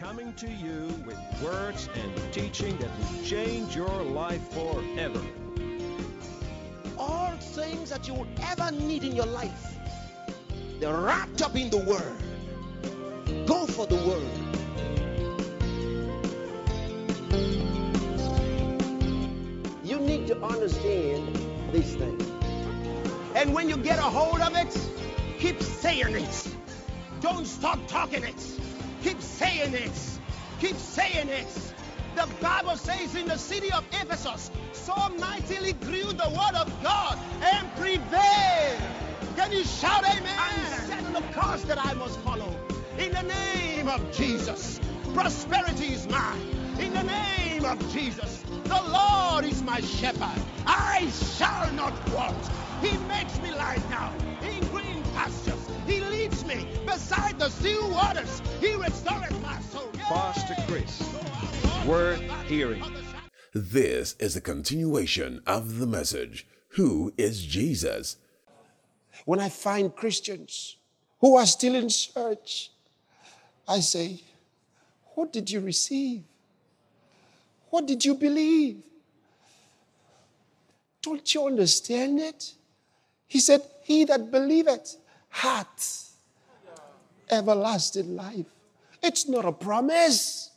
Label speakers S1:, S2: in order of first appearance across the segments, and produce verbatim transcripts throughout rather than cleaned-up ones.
S1: coming to you with words and teaching that will change your life forever.
S2: All things that you will ever need in your life, they're wrapped up in the Word. Go for the Word. You need to understand these things. And when you get a hold of it, keep saying it. Don't stop talking it. Keep saying it. Keep saying it. The Bible says in the city of Ephesus, so mightily grew the word of God and prevailed. Can you shout amen? I'm setting the course that I must follow. In the name of Jesus, prosperity is mine. In the name of Jesus, the Lord is my shepherd. I shall not want. He makes me lie down in green pastures. He leads me beside the still waters. He restores my soul.
S1: Pastor Chris, worth hearing.
S3: This is a continuation of the message, Who is Jesus?
S2: When I find Christians who are still in church, I say, what did you receive? What did you believe? Don't you understand it? He said, he that believeth hath everlasting life. It's not a promise.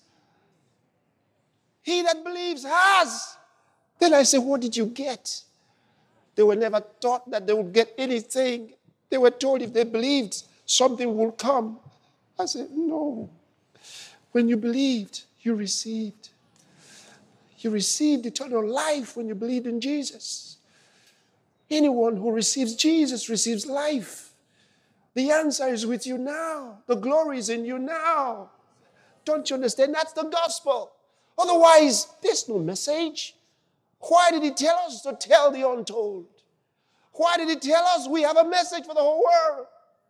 S2: He that believes has. Then I say, what did you get? They were never taught that they would get anything. They were told if they believed, something will come. I said, no. When you believed, you received. You received eternal life when you believed in Jesus. Anyone who receives Jesus receives life. The answer is with you now. The glory is in you now. Don't you understand? That's the gospel. Otherwise, there's no message. Why did he tell us to tell the untold? Why did he tell us we have a message for the whole world?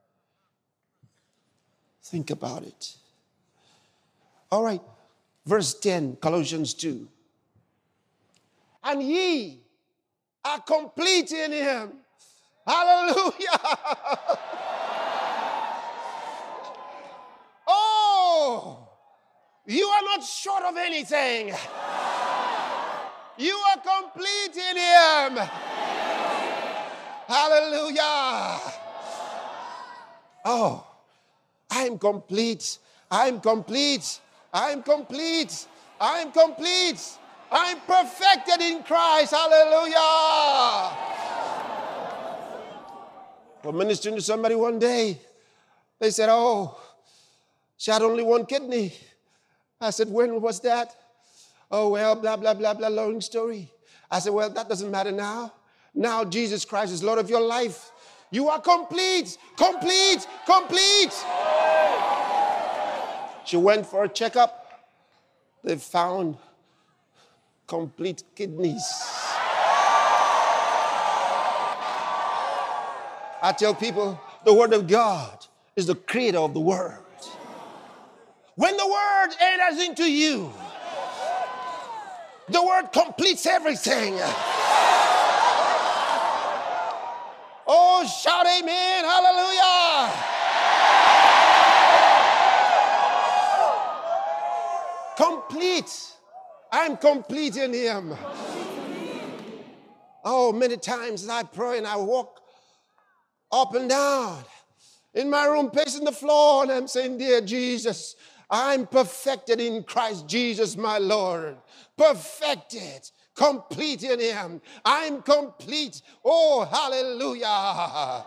S2: Think about it. All right, verse ten, Colossians two. And ye are complete in him. Hallelujah. Oh, you are not short of anything. You are complete in him. Hallelujah. Oh, I'm complete. I'm complete. I'm complete. I'm complete. I'm perfected in Christ. Hallelujah. We're ministering to somebody one day. They said, oh, she had only one kidney. I said, when was that? Oh, well, blah, blah, blah, blah, long story. I said, well, that doesn't matter now. Now Jesus Christ is Lord of your life. You are complete, complete, complete. She went for a checkup. They found complete kidneys. I tell people, the Word of God is the creator of the world. When the Word enters into you, the Word completes everything. Oh, shout amen, hallelujah. Complete. I'm complete in him. Oh, many times as I pray and I walk up and down in my room, pacing the floor, and I'm saying, dear Jesus, I'm perfected in Christ Jesus, my Lord. Perfected, complete in him. I'm complete. Oh, hallelujah.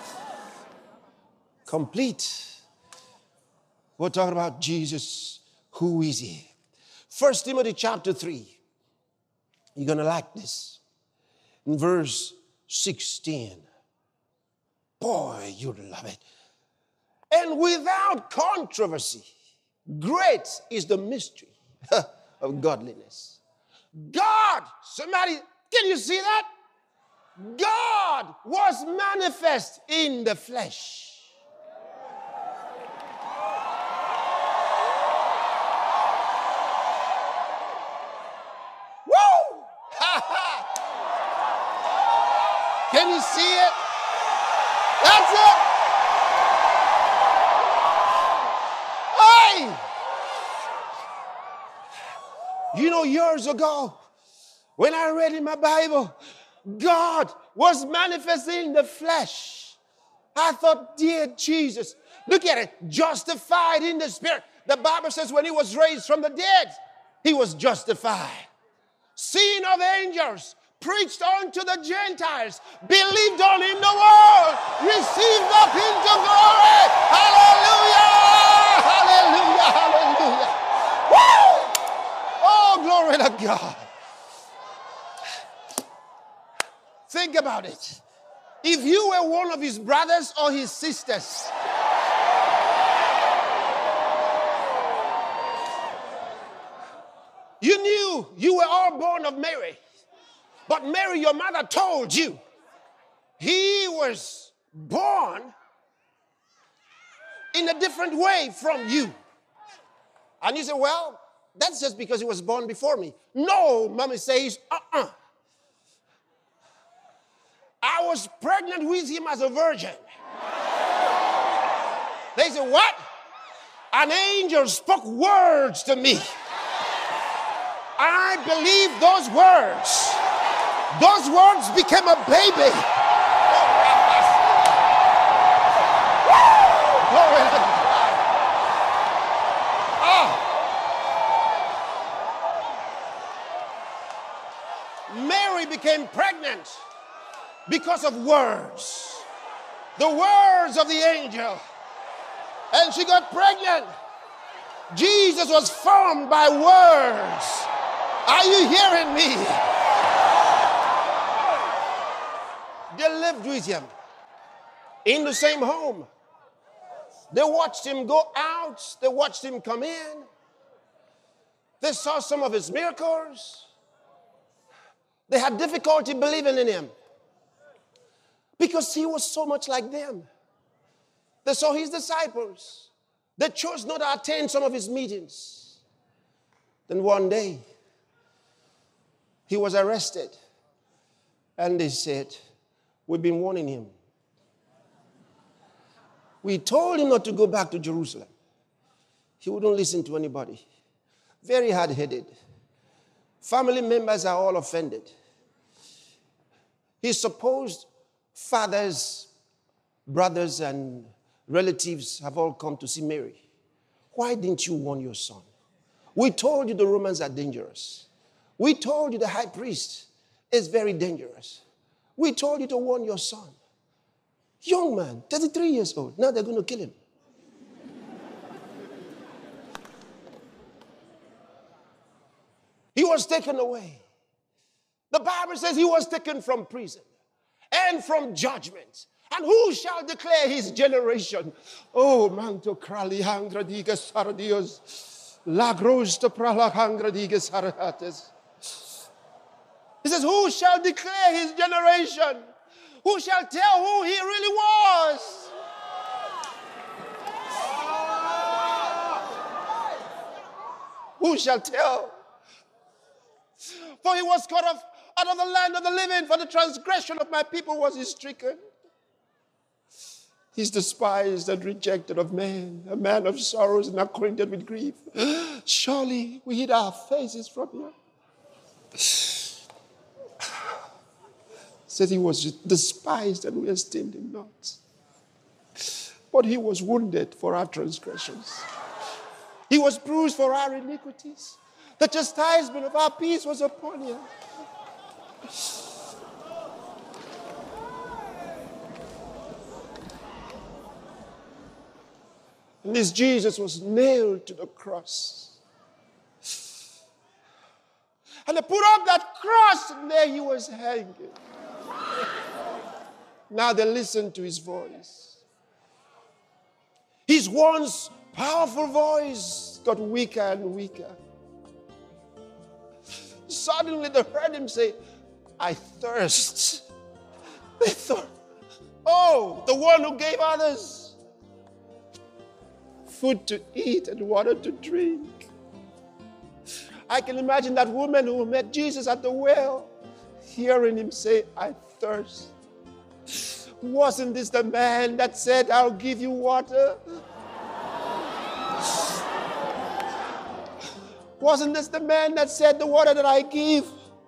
S2: Complete. We're talking about Jesus. Who is he? First Timothy chapter three. You're going to like this. In verse sixteen. Boy, you'd love it. And without controversy, great is the mystery of godliness. God, somebody, can you see that? God was manifest in the flesh. Woo! Can you see it? That's it. Hey! You know, years ago, when I read in my Bible, God was manifesting in the flesh. I thought, dear Jesus, look at it, justified in the spirit. The Bible says when he was raised from the dead, he was justified. Seen of angels, preached unto the Gentiles, believed on in the world, received up into glory. Hallelujah! Hallelujah! Hallelujah! Woo! Oh, glory to God. Think about it. If you were one of his brothers or his sisters, you knew you were all born of Mary. But Mary, your mother, told you he was born in a different way from you. And you say, well, that's just because he was born before me. No, mommy says, uh-uh. I was pregnant with him as a virgin. They say, what? An angel spoke words to me. I believe those words. Those words became a baby. Glory to God. Oh. Mary became pregnant because of words. The words of the angel. And she got pregnant. Jesus was formed by words. Are you hearing me? They lived with him in the same home. They watched him go out. They watched him come in. They saw some of his miracles. They had difficulty believing in him because he was so much like them. They saw his disciples. They chose not to attend some of his meetings. Then one day, he was arrested. And they said, we've been warning him. We told him not to go back to Jerusalem. He wouldn't listen to anybody. Very hard-headed. Family members are all offended. His supposed fathers, brothers, and relatives have all come to see Mary. Why didn't you warn your son? We told you the Romans are dangerous. We told you the high priest is very dangerous. We told you to warn your son. Young man, thirty-three years old. Now they're going to kill him. He was taken away. The Bible says he was taken from prison and from judgment. And who shall declare his generation? Oh, manto krali hangradigas sardios. Lagros to prala hangradigas sarates. He says, who shall declare his generation? Who shall tell who he really was? Who shall tell? For he was cut off out of the land of the living. For the transgression of my people was he stricken. He's despised and rejected of men, a man of sorrows and acquainted with grief. Surely we hid our faces from him. Said he was despised and we esteemed him not. But he was wounded for our transgressions. He was bruised for our iniquities. The chastisement of our peace was upon him. And this Jesus was nailed to the cross. And they put up that cross and there he was hanging. Now they listen to his voice. His once powerful voice got weaker and weaker. Suddenly they heard him say, I thirst. They thought, oh, the one who gave others food to eat and water to drink. I can imagine that woman who met Jesus at the well, hearing him say, I thirst. Wasn't this the man that said, I'll give you water? Wasn't this the man that said, the water that I give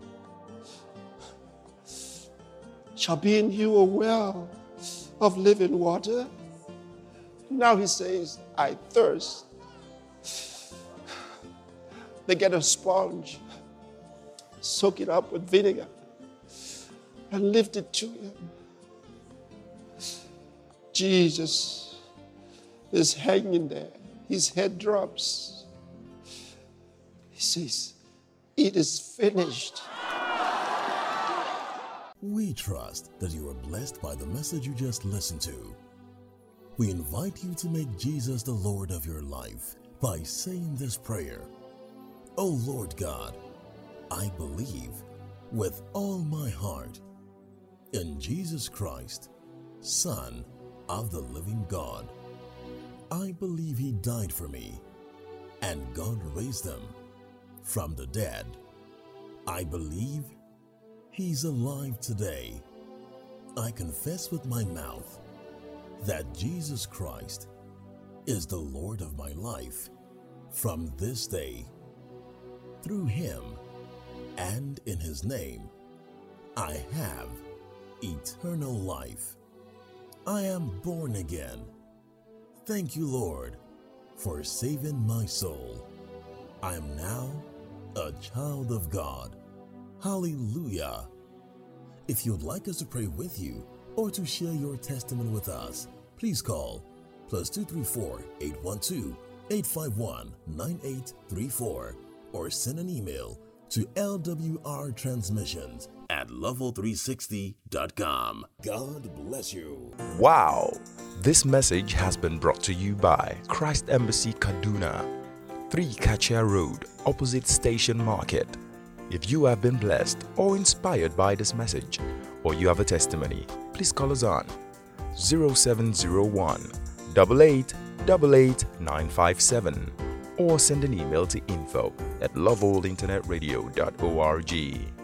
S2: shall be in you a well of living water? Now he says, I thirst. They get a sponge, soak it up with vinegar, and lift it to him. Jesus is hanging there. His head drops. He says, it is finished.
S3: We trust that you are blessed by the message you just listened to. We invite you to make Jesus the Lord of your life by saying this prayer. Oh Lord God, I believe with all my heart in Jesus Christ, Son of the living God. I believe he died for me and God raised him from the dead. I believe he's alive today. I confess with my mouth that Jesus Christ is the Lord of my life from this day. Through him and in his name, I have eternal life. I am born again. Thank you, Lord, for saving my soul. I am now a child of God. Hallelujah. If you'd like us to pray with you or to share your testimony with us, please call plus two three four, eight one two, eight five one, nine eight three four or send an email to L W R transmissions at level three sixty dot com. God bless you.
S4: Wow! This message has been brought to you by Christ Embassy Kaduna, three Kachia Road, opposite Station Market. If you have been blessed or inspired by this message, or you have a testimony, please call us on zero seven zero one, eight eight eight eight, nine five seven or send an email to info at love old internet radio dot org.